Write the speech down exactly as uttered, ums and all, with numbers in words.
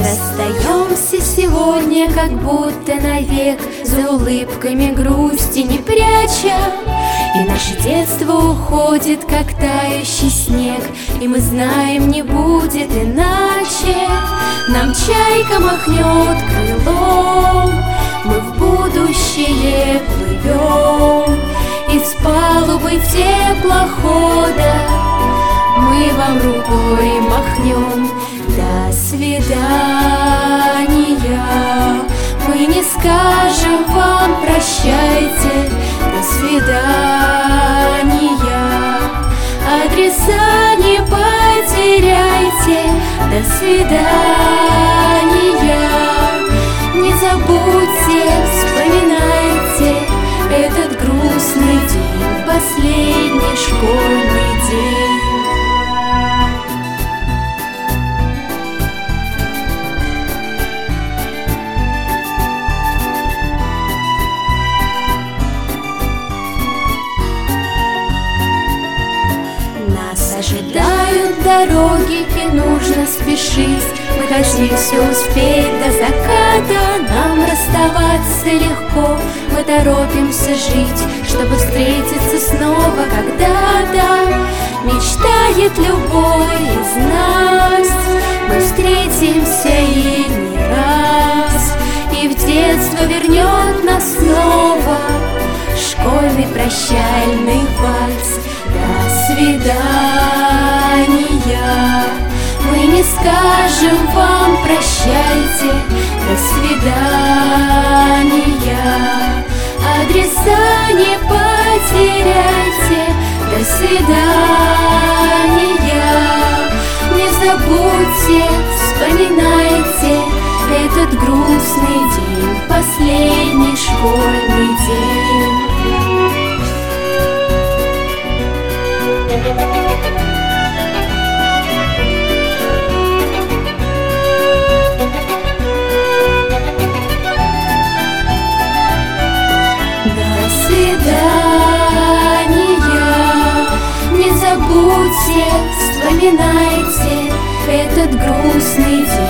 расстаемся сегодня, как будто навек, за улыбками грусти не пряча. И наше детство уходит, как тающий снег, и мы знаем, не будет иначе. Нам чайка махнет крылом, мы в будущее плывем, и с палубы теплохода мы вам рукой махнем. До свидания, мы не скажем вам прощайте. До свидания, адреса не потеряйте. До свидания, не забудьте, вспоминайте этот грустный день, последний школьный день. Ожидают дороги, и нужно спешить. Мы хотим все успеть до заката. Нам расставаться легко, мы торопимся жить, чтобы встретиться снова когда-то. Мечтает любой из нас, мы встретимся и не раз, и в детство вернет нас снова школьный прощальный вальс. До свидания, мы не скажем вам прощайте. До свидания, адреса не потеряйте. До свидания, не забудьте, вспоминайте этот грустный день, последний школьный день. До свидания, не забудьте, вспоминайте этот грустный день.